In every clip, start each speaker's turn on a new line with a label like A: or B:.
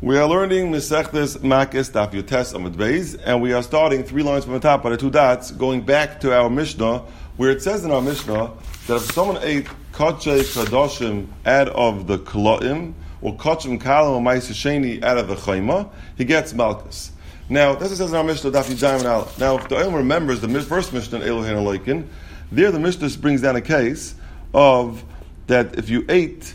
A: We are learning Mesechtes Makis Daf Yotes Amud Beis, and we are starting 3 lines from the top by the 2 dots, going back to our Mishnah, where it says in our Mishnah that if someone ate Kotche Kadoshim out of the Kloim, or Kotchem Kalam or Ma'aseh Sheni out of the Chayma, he gets Malchus. Now, that's what it says in our Mishnah, Daf Yudayim and Aleph. Now, if the Olam remembers the first Mishnah in Elohein Aloikin, there the Mishnah brings down a case of that if you ate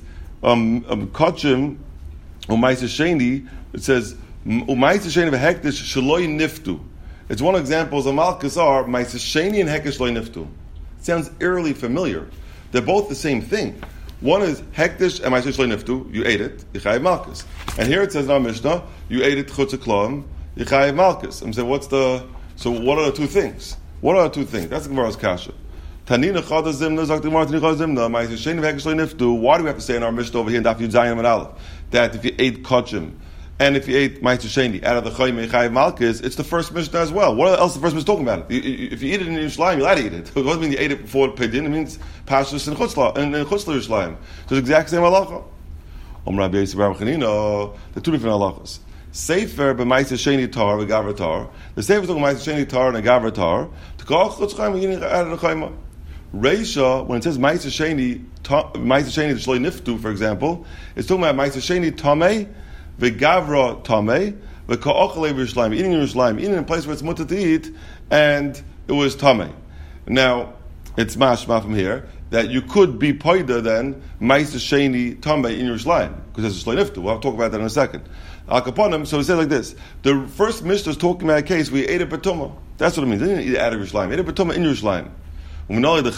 A: Kotchem U'Ma'aseh Sheni, it says U'Ma'aseh Sheni v'Hektish Sheloi Niftu. It's one example of Malchus are Ma'aseh Sheni and Hektish Sheloi Niftu. It sounds eerily familiar. They're both the same thing. One is Hektish and Ma'aseh Sheloi Niftu. You ate it, Yichayev Malchus. And here it says in our Mishnah, you ate it Chutz Kloim, Yichayev Malchus. I'm saying, what are the two things? What are the two things? That's the Gemara's kasha. Tanina Chada Zimna, Zakti Martini Chada Zimna, Ma'aseh Sheni v'Hektish Sheloi Niftu. Why do we have to say in our Mishnah over here in Daf Yud Zayin and Aleph that if you ate Kotchem and if you ate Ma'aseh Sheni out of the Chayim Yichayev Malchus, it's the first Mishnah as well. What else is the first Mishnah talking about? If you eat it in Yerushalayim, you're allowed to eat it. It doesn't mean you ate it before Pedin. It means Pashtus and Chutzla Yerushalayim. So it's the exact same halacha. Rabbi Yossi Bar Chanina, the two different halachas. Sefer b'Ma'aseh Sheni tar v'Gavra tar. The Sefer is talking Ma'aseh Sheni tar and Gavra tar. To call Chutz Chayim eating out of the Chayim. Reisha, when it says Ma'aseh Sheni the Shloi Niftu, for example, it's talking about Ma'aseh Sheni Tamei, V'Gavra Tamei, V'Ka'ochalei V'Yerushalayim, eating in Yerushalayim, eating in a place where it's mutter to eat, and it was Tamei. Now, it's mashma from here that you could be poida then Ma'aseh Sheni Tamei in Yerushalayim, because it's a Shloi Niftu. We'll talk about that in a second. Al Kaponim, so it says like this: the first Mishnah is talking about a case where you ate a B'Tumah. That's what it means. They didn't eat it out of Yerushalayim. They ate a B'Tumah in Yerushalayim. Who's the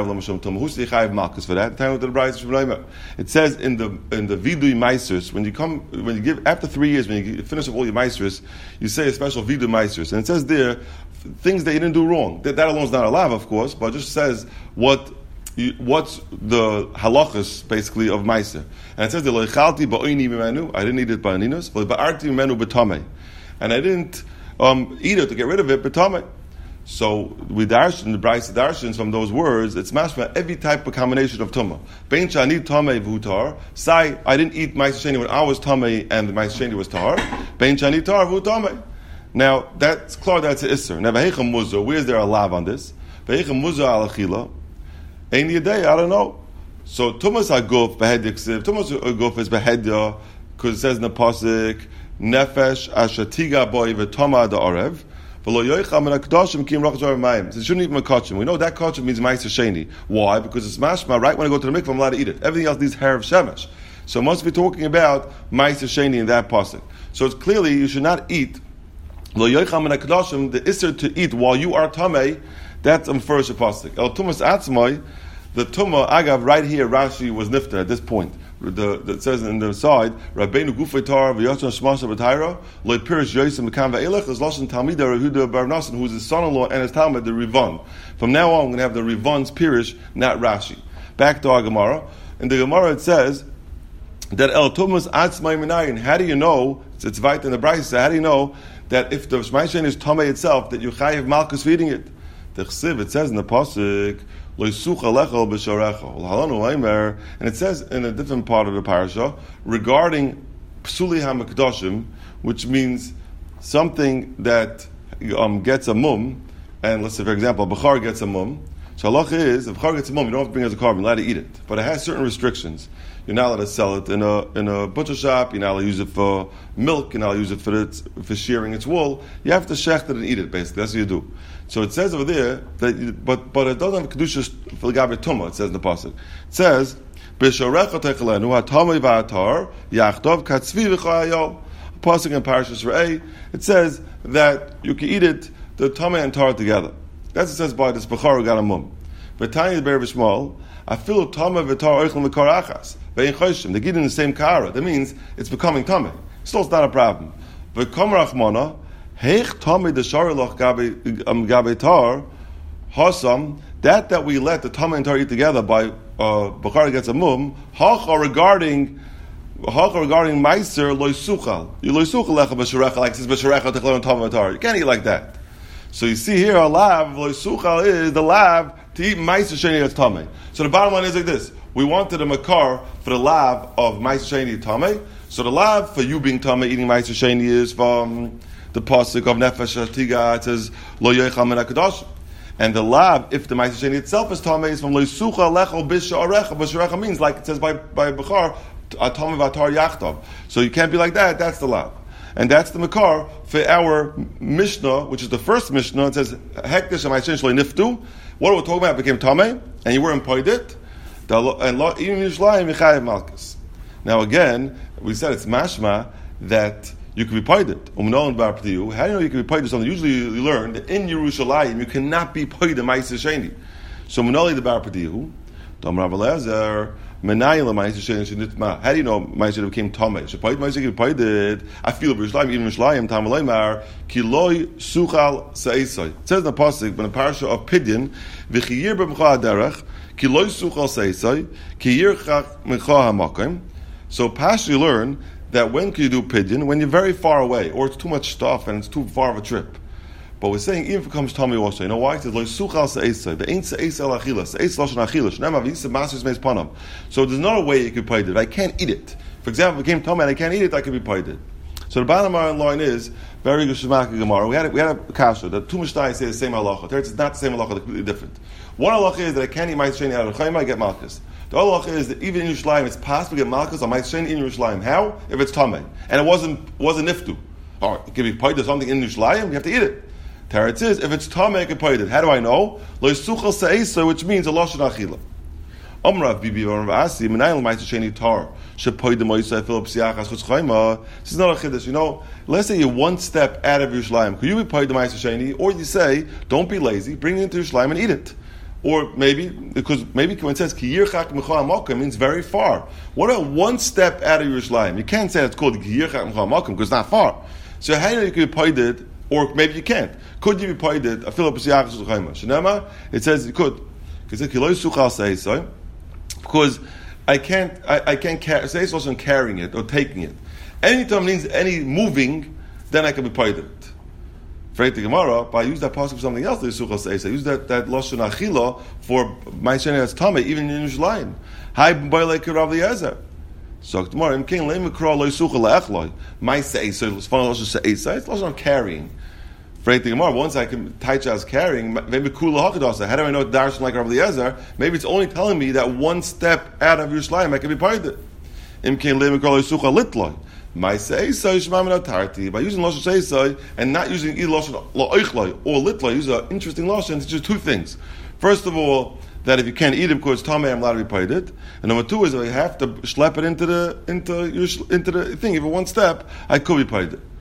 A: Chayav Malchus for that? The time of the Brayos. It says in the Vidui Maisers, when you give after 3 years, when you finish up all your Maisers, you say a special Vidui Maisers, and it says there things that you didn't do wrong. That alone is not allowed, of course, but it just says what's the halachas basically of Maiser. And it says the Loichalti ba'oini b'menu. I didn't eat it ba'aninos, but ba'arti b'menu b'tamei, and I didn't eat it to get rid of it b'tamei. So we darshan the Brayos darshans from those words. It's mashma every type of combination of tumah. Bein shani tamei v'utar. Say I didn't eat Ma'aseh Sheni when I was tamei and the Ma'aseh Sheni was tar. Bein shani tar v'utamei. Now that's clear. That's an isser. Now v'heicham muzah. Where's there a lav on this? V'heicham muzah al achila. Ein yedei. I don't know. So tumas haguf behedik siv. Tumas haguf is behedya because it says in the pasuk nefesh ashatiga boy v'tama da'arev. So it shouldn't even be kotchem. We know that kotchem means Ma'aseh Sheni. Why? Because it's mashma, right when I go to the mikvah, I'm allowed to eat it. Everything else needs harav shemesh. So it must be talking about Ma'aseh Sheni in that pasuk. So it's clearly you should not eat the isser to eat while you are tamei. That's first pasuk. El tumas atzmai, the tumah agav right here. Rashi was nifta at this point. That says in the side, Rabbeinu Gufay Tar v'Yotzon Shmasha B'Tayra Lo Pirish Yosem Mekam V'Elech is Lashon Talmida Rehuda Bar Nasan, who is his son-in-law and his Talmud, the Rivan. From now on, I'm going to have the Rivan's Pirish, not Rashi. Back to our Gemara. In the Gemara, it says that El Tumas Atzmai Minayin. How do you know? It's right in the Brayos. How do you know that if the Ma'aseh Sheni is Tamei itself, that you chayiv Malchus feeding it? The Chsiv, it says in the pasuk. And it says in a different part of the parasha regarding psuli hamakdoshim, which means something that gets a mum, and let's say for example, a bachar gets a mum. So halacha is if bachar gets a mum, you don't have to bring it as a carbon, you're allowed to eat it, but it has certain restrictions. You're not allowed to sell it in a butcher shop. You're not allowed to use it for milk. You're not allowed to use it for shearing its wool. You have to shecht it and eat it. Basically, that's what you do. So it says over there that, but it doesn't have kedushas for the gabe tumah. It says in the pasuk. It says b'shorecha techelenu hatamei v'atar yachtov katzvi v'chayayol. Pasuk in Parashas Re'eh. It says that you can eat it, the tamei and tar together. That's what it says by this bechar who got a mum. V'tanya the ber b'shmal afilu tamei v'tar oichel v'kar achas. They get in the same kara. That means it's becoming tamei. Still, it's not a problem. V'kom rachmana heich tamei the sharilach gabe tar hasam. That we let the tamei and tar eat together by bachar gets a mum. Hacha regarding meiser loisuchal. You loisuchal lecha b'sharecha like says b'sharecha techlon tamei and tar. You can't eat like that. So you see here a lav loisuchal is the lav to eat meiser sheni that's tamei. So the bottom line is like this. We wanted a makar for the lav of Ma'aseh Sheni Tamei, So the lav for you being Tameh eating Ma'aser Sheni is from the pasuk of Nefesh Tiga. It says Lo Yochal Min HaKadosh. And the lav, if the Ma'aser Sheni itself is Tameh, is from Lo Yisucha Lechol B'Sha'arecha. B'Sha'arecha means, like it says by Bechar, Tameh V'Atar Yachtav. So you can't be like that. That's the lav. And that's the Makar for our Mishnah, which is the first Mishnah. It says, Hekdesh HaMa'aser Sheni Shlo Niftu. What we're talking about became Tameh, and you weren't Poidit. And even Yishlayim Yechayev Malchus. Now again, we said it's mashma that you can be poided. How do you know you can be poided? Something usually you learn that in Yerushalayim you cannot be poided Ma'aser Sheni. So Munoli the Bar Padihu, Dom Rav Eliezer, Menayel Ma'aser Sheni Shenitma. How do you know Ma'aser Sheni became Tameh? Shepoid Ma'aser Sheni poided. I feel Yerushalayim, even Yerushalayim Tamalei Mar Kiloi Suchal Seisai. It says in the pasuk, in the parasha of Pidyon, V'chiyir b'mcha Aderech Kiloi Suchal Seisai Kiyir Chach Mecha Hamakim. So Pasha, you learn that when can you do Pidyon? When you're very far away, or it's too much stuff and it's too far of a trip. But we're saying even if it comes Tameh also, you know why? It says Lo Suchal Seisai. The ain't Seisai El Achilas. Seis Lashon Achilas. Nema V'yisa Master's Meis Panam. So there's not a way you could pay it. I can't eat it. For example, if it came Tameh and I can't eat it, I can be paid it. So the bottom line is very good Shemaka Gemara. We had a kasha that two Mishnayos say the same halacha. It's not the same halacha; they're completely different. One halacha is that I can't eat Ma'aser Sheni out of Chayma, I get Malchus. The other halacha is that even in Yerushalayim, it's possible to get Malchus on Ma'aser Sheni in Yerushalayim. How? If it's Tameh and it wasn't niftu, or it can be paid to something in Yerushalayim, you have to eat it. Teretz is if it's Tameh, I can pay it. How do I know? Lo Yisuchal Seisa, which means a lashon achila. Omrav Bibi Rav Asi Menayel Ma'aser Sheni Tar Shepoid the Moisei Philip Siachas Chutz Chayma. This is not a chiddush. You know, let's say you're one step out of Yerushalayim. Could you be paid the Ma'aser Sheni? Or you say, don't be lazy, bring it into Yerushalayim and eat it. Or maybe when it says Ki Yirchak Mecha Hamakim means very far. What about one step out of Yerushalayim? You can't say it's called Ki Yirchak Mecha Hamakim because it's not far. So how do you know you could be paid it? Or maybe you can't. Could you be paid it? A Philip Siachas Chutz Chayma. Shenema, it says you could. Because it Kiloi Suchal Seisai. Because I can't say it's also carrying it or taking it. Anytime it means any moving, then I can be paid it. For the Gemara, but I use that pasuk for something else. I use that lashon achila for Ma'aser Sheni that's Tameh, even in Yerushalayim. Hi b'boilei Rav Eliezer. So tomorrow, im king leim mikra lo yisuchal le'echloi. Ma'aser Sheni, it's fun lashon seisai. It's lashon carrying. For the Gemara, once I can teach as carrying, maybe kula hakadasa. How do I know it's darshan like Rav Eliezer? Maybe it's only telling me that one step out of Yerushalayim I can be paid it. Im king leim mikra lo yisuchal litloi. My seisai shmamina tarti. By using lashon seisai and not using either lashon la'oichloi or litloi, use an interesting lashon. It's just two things. First of all, that if you can't eat it because Tameh, I'm allowed to be paid it. And number two is that I have to schlep it into the thing. If it one step, I could be paid it.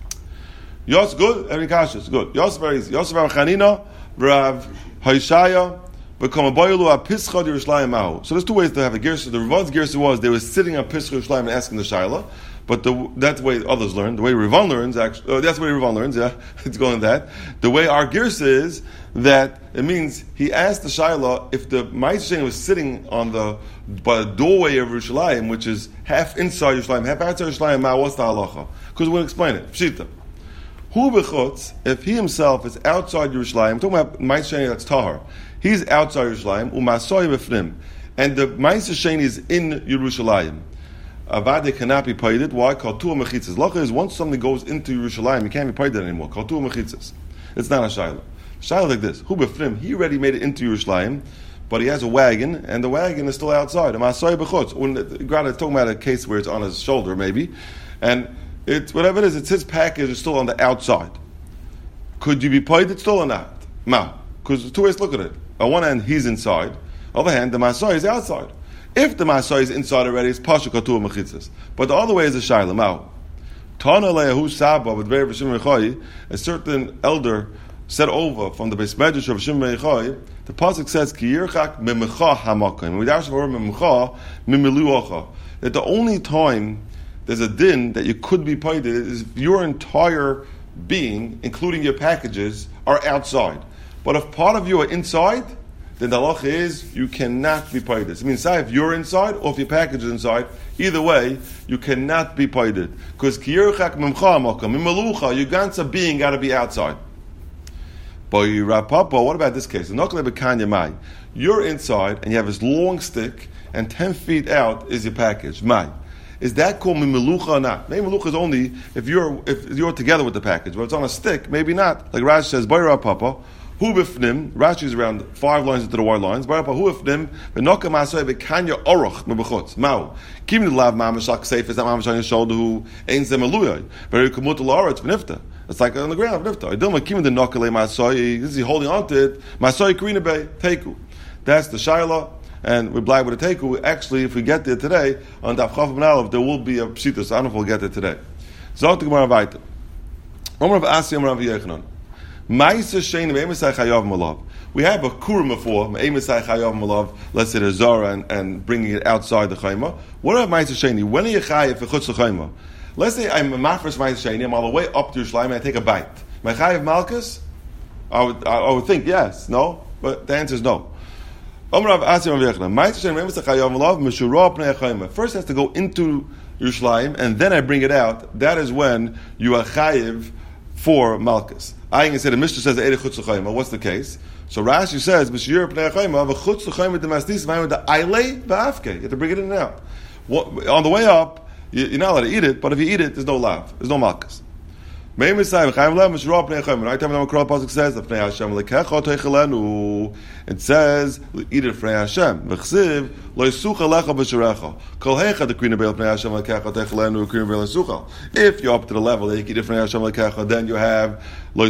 A: Yos good, every kashas good. Yos very easy. Yos Rav Chanina, Rav Hoshaya, become a boilu a Pischa Yerushalayim Mahu. So there's two ways to have a girsa. The Rivan's girsa was they were sitting on Pischa Yerushalayim and asking the Shaila. But that's the way others learn. The way Rivan learns, actually, that's the way Rivan learns. Yeah, it's going that. The way our girsa is that it means he asked the Shaila if the Ma'aser Sheni was sitting by the doorway of Yerushalayim, which is half inside Yerushalayim, half outside Yerushalayim. What's the halacha? Because we'll explain it. Pshita. Hu b'chutz, if he himself is outside Yerushalayim, I'm talking about Ma'aser Sheni that's tahar. He's outside Yerushalayim, u'masoi b'fnim, and the Ma'aser Sheni is in Yerushalayim. Avade cannot be paid. Why? Kaltua mechitzas. Lacha is once something goes into Yerushalayim, you can't be paid anymore. Kaltua mechitzas. It's not a shayla. Shayla like this. Hu b'fnim, he already made it into Yerushalayim, but he has a wagon, and the wagon is still outside. U'masoi b'chutz. Granted, it's talking about a case where it's on his shoulder, maybe, and it's whatever it is, it's his package is still on the outside. Could you be paid it still or not? Ma. Because there's two ways to look at it. On one hand, he's inside. On the other hand, the Masai is outside. If the Masai is inside already, it's Pasha Katuah Mechitzas. But the other way is a Shaila. Mao. Tana Le'ahu Saba, with Ve'er V'Shim Rechai, a certain elder said over from the Beis Medrash of Shim Rechai, the pasuk says, Ki Yirchak Memecha Hamakim. We dash the word Memecha, Mimiluacha. That the only time there's a din that you could be paid is if your entire being, including your packages, are outside. But if part of you are inside, then the halacha is you cannot be paid. It means if you're inside or if your package is inside, either way, you cannot be paid. Because kiyirchak memcha makam, mimalucha, your ganza being got to be outside. But Rapapa, what about this case? You're inside and you have this long stick, and 10 feet out is your package. Mai. Is that called melucha or not? Maybe melucha is only if you're together with the package, but it's on a stick, maybe not. Like Rashi says, Bayra Papa, hu bifnim. Rashi is around 5 lines into the white lines. Bayra Papa, hu bifnim, v'noka masay v'kanya oroch mebechutz. Mau, kim the lav mamashak seif is that mamash on your shoulder who ain't zemeluyay. Very kumut l'aretz v'nifta. It's like on the ground v'nifta. Idilma kim the nokale masay. This is holding on to it. Masay karina bay teiku. That's the shaila. And we're black with a teku. Actually, if we get there today, on Daf Chaf Ben Aleph, there will be a pshita, so I don't know if we'll get there today. Zot Gemara Vayta. Omer Rav Asi, Omer Rav Yechanan. Ma'isa shein me'emisai chayav malav. We have a kurim before, me'emisai chayav malav, let's say the zara, and bringing it outside the chayma. What about Ma'isa sheini? When are you chayav for chutz the chayma? Let's say I'm a mafresh Ma'isa sheini, I'm all the way up to Yerushalayim, and I take a bite. Am I chayav malchus? I would think yes, no? But the answer is no. First has to go into Yerushalayim, and then I bring it out. That is when you are chayiv for malchus. I can say the Mishnah says the chutz l'chayma. What's the case? So Rashi says b'shir pnei chayma v'chutz l'chayma d'mastis v'ayim the aile v'afke. You have to bring it in and out. On the way up, you're not allowed to eat it, but if you eat it, there's no lav, there's no malchus. It says, it says, eat it for Hashem. If you're up to the level that you can eat it for Hashem, then you have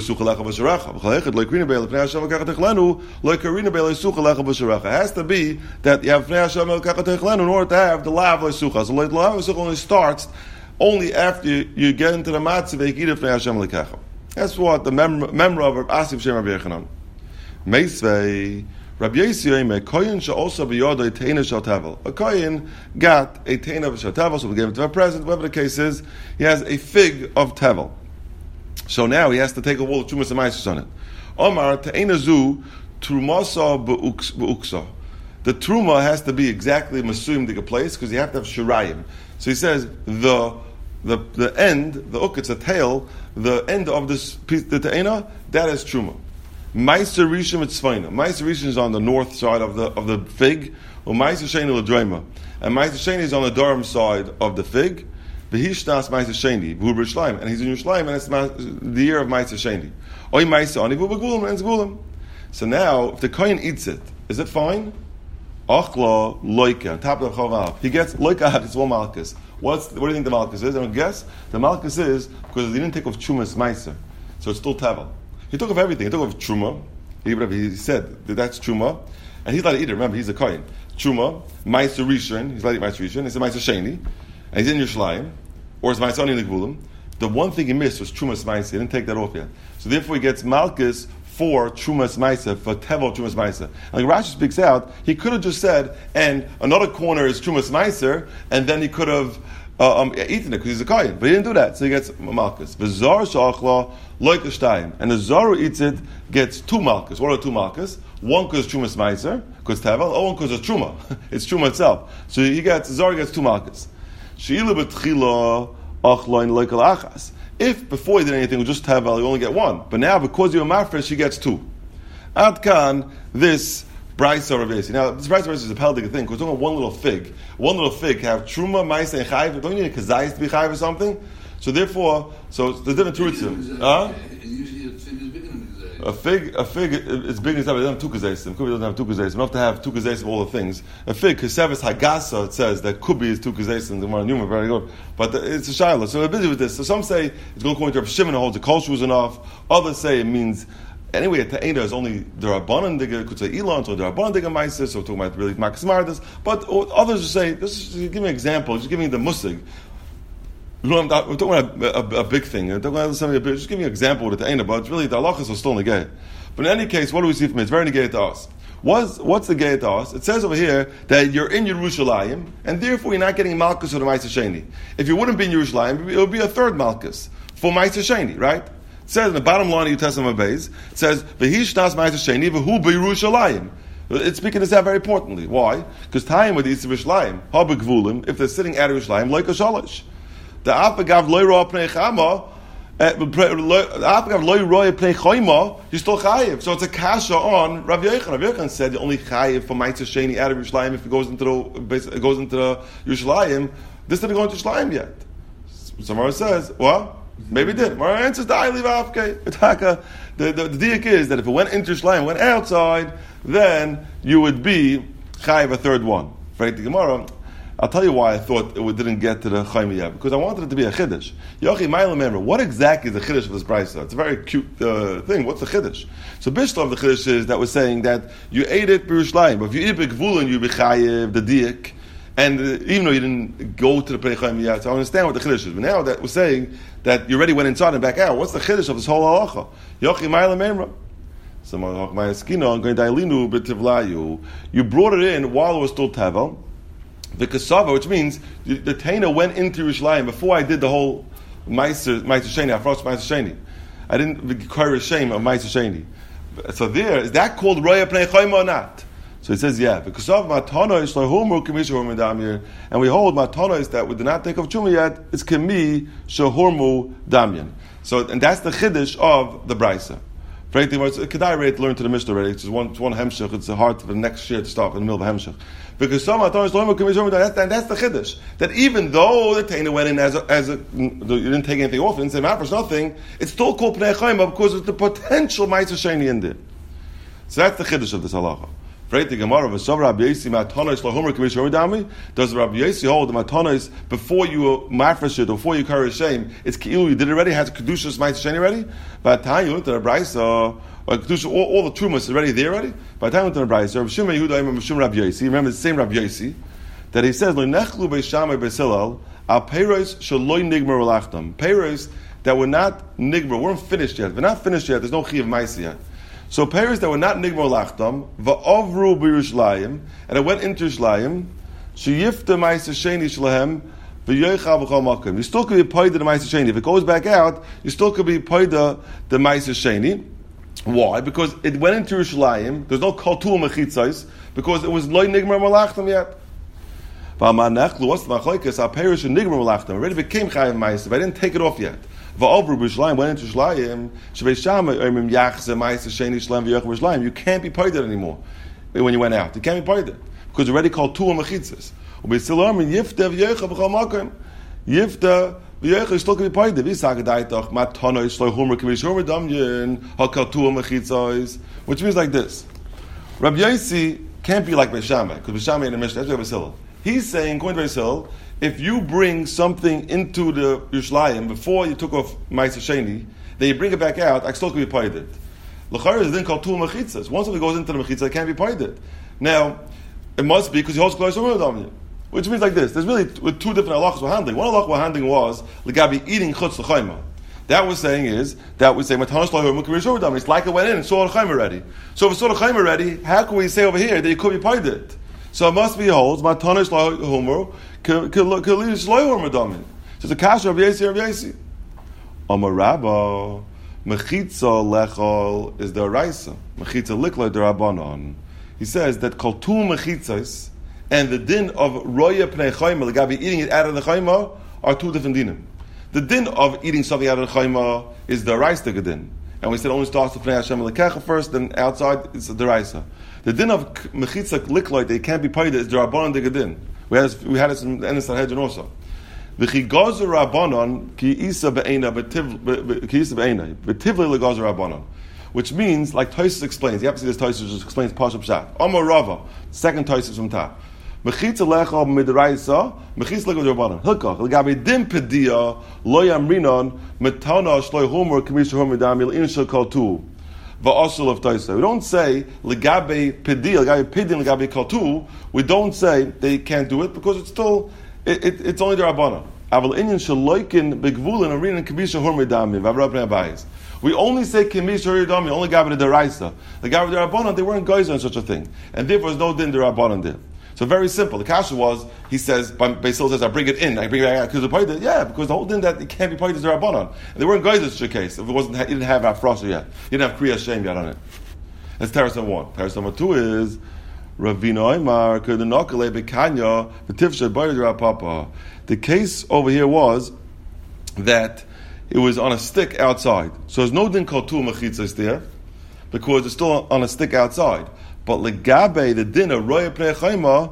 A: it has to be that you have in order to have the lav. So the lav only starts only after you get into the matzah you eat it for Hashem l'kecha. That's what the member of Rav Asi B'Shem Rabbi Yechanan. Meisvei Rabbi Yossi Omer Kohen she'osa b'yodo teina shel tevel. A Kohen got a teina shel tevel, so we gave it to a present. Whatever the case is, he has a fig of tevel. So now he has to take a wall of Trumas and Maisus on it. Omar teina zu trumasa beuksa. The truma has to be exactly masuyim the place because you have to have shirayim. So he says the end, the uk, it's a tail, the end of this piece, the te'ena, that is truma. Meiser rishon mitzvayna. Meiser rishon is on the north side of the fig, or meiser sheni l'dreima, and meiser sheni is on the Durham side of the fig. V'hishnas meiser sheni v'hu b'Yerushalayim, and he's in Yerushalayim, and it's the year of meiser sheni. Oy meiser ani v'hu b'gulim, and it's gulim. So now, if the kohen eats it, is it fine? Achla loika, top of the chaval. He gets loika. It's one malchus. What do you think the malchus is? I'm going to guess the malchus is because he didn't take off chumas meiser, so it's still tavel. He took off everything. He took off truma. He said that that's truma, and he's allowed to eat it. Remember, he's a kohen. Truma, meiser rishon. He's allowed to eat meiser rishon. He's a meiser sheni, and he's in Yerushalayim, or it's meiser ani l'gvulim. The one thing he missed was chumas meiser. He didn't take that off yet, so therefore he gets malchus for Trumas Maisa, for Tevel Trumas Maisa. Like Rashi speaks out, he could have just said, and another corner is Trumas Maiser, and then he could have eaten it because he's a kohen. But he didn't do that, so he gets malchus. V'zar shachla loikashtayim, and the zar who eats it gets 2 malchus. What are 2 malchus? One because Trumas Maiser, because Tevel, one because it's Truma. It's Truma itself. So Zar gets 2 malchus. She'ilu b'tchila achloin loikal achas. If before he did anything, just Tevel, you only get 1. But now, because you're a mafresh, he gets 2. Adkan, this Brisa Rav Yossi. Now, this Brisa Rav Yossi is a peldig thing, because it's only one little fig. One little fig have Truma, Maisa, and Chayiv. Don't you need a Kazayis to be Chayiv or something? So therefore, there's different roots. A fig is big enough. It doesn't have 2 kazaysim. Kubi doesn't have 2 kazaysim. Enough to have 2 kazaysim of all the things. A fig, Kesevis Hagasa, it says that Kubi is 2 kazaysim. The more Newman, very good. But it's a shiloh. So we're busy with this. So some say it's going according to Rav Shimon, holds the kol shu is enough. Others say it means anyway. A ta'ena is only the rabbanon digga. Could say Elon, so the rabbanon digga ma'aser. So we're talking about really Makas Mardas. But others just say, just give me an example. Just give me the musig. We're talking about a big thing. We're talking about something big. Just give me an example with the ta'ena, but it's really the halachas are still negay. But in any case, what do we see from it? It's very negay to us. What's the gay to us? It says over here that you're in Yerushalayim, and therefore you're not getting malchus for the Ma'aser Sheni. If you wouldn't be in Yerushalayim, it would be a third malchus for Ma'aser Sheni, right? It says in the bottom line of Yud Tesam Beis, it says V'hishnas Ma'aser Sheni v'hu b'Yerushalayim. It's speaking this out very importantly. Why? Because time with the Yisrael Yerushalayim, Habegvulim, if they're sitting at Yerushalayim, like a shalosh. The Apagav loy roa pnei chama, Apagav loy roa pnei choyma, you're still chayiv. So it's a kasha on Rav Yochanan. Rav Yochanan said you're only chayiv for Ma'aser Sheni out of Yerushalayim if it goes into the Yerushalayim. This didn't go into Shleim yet. So Mara says, well, maybe it did. Mara answers, the diak is that if it went into Shleim, went outside, then you would be chayiv a third one. Right, the Gemara, I'll tell you why I thought it didn't get to the Chaim yet, because I wanted it to be a Chiddush. Yochi, remember, what exactly is the Chiddush of this brisa? It's a very cute thing. What's the Chiddush? So Bishlav, the Chiddush is that was saying that you ate it b'Yerushalayim, but if you eat it b'Gvulin, you be chayiv, the diak, and even though you didn't go to the Pnei Chaim yet, so I understand what the Chiddush is. But now that we're saying that you already went inside and back out, what's the Chiddush of this whole halacha? Yochi, remember. So you brought it in while it was still tevel, the kasava, which means the taina went into Yerushalayim before I did the whole ma'aser sheni. I frost ma'aser sheni. I didn't require a shame of ma'aser sheni. So there, is that called roya pnei chayma or not? So he says, yeah, because of matana is lahumur k'mi shehurmu damir, and we hold matana is that we did not take of chuma yet. It's k'mi shehurmu damyan. So, and that's the chiddush of the brisa. Kedai rate learned to the Mishnah already. It's one hemshech. It's hard for the next year to start in the middle of a hemshech. Because some that's the chiddush. That even though the taina went in as a you didn't take anything off, didn't say mafresh nothing, it's still called pnei chayma because it's the potential ma'aser sheni in there. So that's the chiddush of this halacha. Does Rabbi Yossi hold the matanos before you mafresh it, before you carry a shame? It's ki'ilu, you did it already, has a kedushas ma'aser sheni already? By the time you looked at a brisa, or kedusha, all the trumas is already there already. By the time you looked at a brisa, Rabbi Shimon Yehuda Imam Mishum Rabbi Yossi, remember the same Rabbi Yossi, that he says, "Lo nechlu beishamai beisilal al peiros shaloi nigmer ulachtam." Peiros that were not nigmer, weren't finished yet. They're not finished yet. There's no chi of ma'aser yet. So peiros that were not nigmer ulachtam va'ovru b'Yerushalayim, and it went into Yerushalayim. Sheyifta ma'aser sheni shlehem. You still could be paid the ma'aser sheni. If it goes back out, you still could be paid the ma'aser sheni. Why? Because it went into Yerushalayim. There's no kaltul mechitzos because it was loy nigmer malachtam yet. What's the machlokes? Our peiros and nigmer malachtam already became chayav ma'aser, but I didn't take it off yet. Va'ovru b'Yerushalayim went into Yerushalayim. Shevei shama oimim yachze ma'aser sheni shlem v'yoch b'Yerushalayim. You can't be paid it anymore when you went out. You can't be paid it because already kaltul mechitzos. Yifta v'yecha is still going to be paid. Which means like this: Rabbi Yossi can't be like Beishamai because Beishamai in the Mishnah. That's Rabbi Hillel. He's saying, according to Rabbi Hillel, if you bring something into the Yerushalayim before you took off ma'aser sheni, then you bring it back out, I still can be paid it. L'chayr is then called two mechitzas. Once it goes into the mechitza, it can't be paid it. Now, it must be because he holds close to the which means like this. There's really two different halachas we're handling. One halacha we're handling was legabi eating chutz l'chayma. That was saying matanos lahum k'mishor dam. It's like it went in and saw the chayma already. So if it saw the chayma already, how can we say over here that you could be paid it? So it must be holds matanos lahum k'lidish lahum dam. So it's a kasha of Yesi. Amar Rabba mechitza lechol is the oraisa. Mechitza likla the rabbanon. He says that kol tu mechitzas and the din of roya pnei chayma, legabi eating it out of the chayma, are two different dinim. The din of eating something out of the chayma is the raisa din, and we said only starts with pnei Hashem lekecha first, then outside it's the raisa. The din of mechitza likloid they can't be paid is the rabbanon din. We had this in the end of Sanhedrin also. V'chigazu rabbanon ki isa be'ena betivle legazu rabbanon. Which means, like Tosfos explains, you have to see this Tosfos just explains Pashup Pshat. Amar Rava, second Tosfos from top. Mechitza lecha midraisa, mechitza lecha d'Rabbanan. Hilkach legabe dim pedia lo yamrinon metana shloi homer k'misha homer damil in shel kaltu va'asul of Tosfos. We don't say legabe pedia, legabe pedin, legabe kaltu. We don't say they can't do it because it's still it's only the Rabbanan. Aval inyan shaloikin begvulin arinan k'misha homer damil v'avrab ne'abayis. We only say k'mish ha'yidami, only Gabi the Deraisa. The Gabi the Rabbanon, they weren't guys on such a thing. And therefore there's no din the Rabbanon there. So very simple. The kasha was, he says, Basil says, I bring it in, I bring it out because the paid. Yeah, because the whole din that it can't be paid is the Rabbanon. And they weren't guys in such a case. If it wasn't, you didn't have Afrosha yet. You didn't have Kriya Shem yet on it. That's Teres number one. Teres number two is, Ravina Oimar, Kedinokale Bekanya, V'tifshe Bayr Papa. The case over here was that it was on a stick outside. So there's no din called tu mechitzas there, because it's still on a stick outside. But legabe, the din of roya pnei chayma,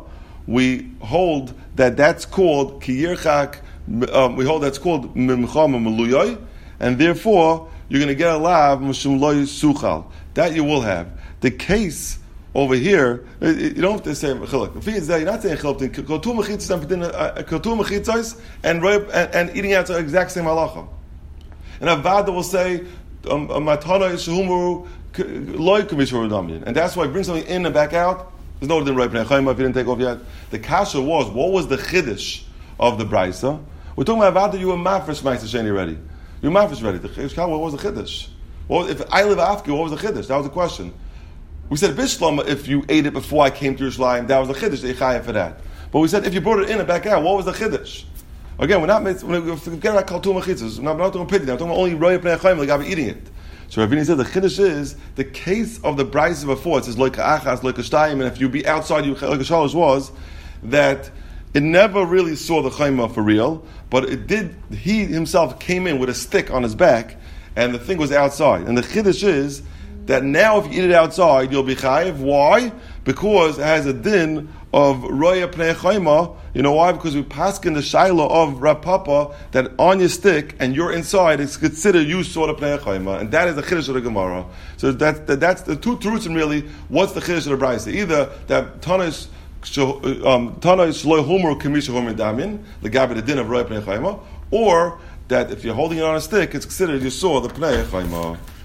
A: we hold that that's called kiyirchak. We hold that's called mimchama meluyoy, and therefore you're going to get a lav mishum loy suchal. That you will have. The case over here, you don't have to say chiluk. If it's there, you're not saying chiluk. Kotu mechitzos and eating out the exact same halacha. And Avada will say matana yeshumuru loy kumishur damian, and that's why I bring something in and back out. There's no din right if you didn't take off yet. The kasha was, what was the chiddush of the brisa? We're talking about Avada. You were mafresh ma'aser sheni already. You were mafresh ready. What was the chiddush? Well, if I live after, what was the chiddush? That was the question. We said Bishlam, if you ate it before I came to Yerushalayim, that was the chiddush, the ichayah for that. But we said if you brought it in and back out, what was the chiddush? Again, we're not forget about kaltum achitzos. We're not talking pity. We're talking only roya pnei chayim, like I'm eating it. So Ravini said the chiddush is the case of the brayso before. It says loika achas, loika shtayim, and if you be outside, you loika shalosh was that it never really saw the chayma for real, but it did. He himself came in with a stick on his back, and the thing was outside. And the chiddush is that now if you eat it outside, you'll be chayiv. Why? Because it has a din of roya pnei chayma. You know why? Because we paskin the shaila of Rav Papa that on your stick and you're inside, it's considered you saw the pnei chayma, and that is the chiddush of the Gemara. So that's the two truths, and really, what's the chiddush of the brayso? Either that Tanis shloy homer kamisha homer damin, the gabi the din of roya pnei chayma, or that if you're holding it on a stick, it's considered you saw the pnei chayma.